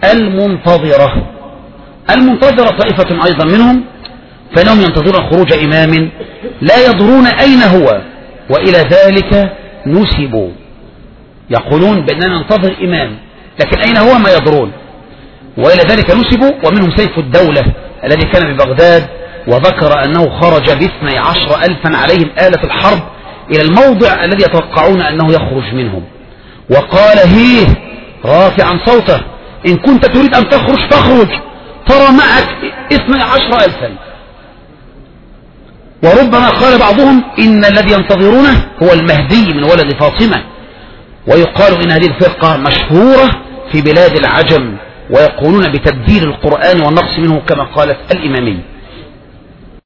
المنتظرة. المنتظرة طائفة أيضا منهم فإنهم ينتظرون خروج إمام لا يدرون أين هو، وإلى ذلك نسبوا، يقولون بأننا ننتظر إمام لكن أين هو ما يدرون، وإلى ذلك نسبوا. ومنهم سيف الدولة الذي كان ببغداد وذكر أنه خرج ب12,000 عليهم آلة الحرب إلى الموضع الذي يتوقعون أنه يخرج منهم، وقال هيه رافعا صوته إن كنت تريد أن تخرج فاخرج، ترى معك 12,000. وربما قال بعضهم إن الذي ينتظرونه هو المهدي من ولد فاطمة، ويقال إن هذه الفرقة مشهورة في بلاد العجم، ويقولون بتبديل القرآن والنقص منه كما قالت الإمامية.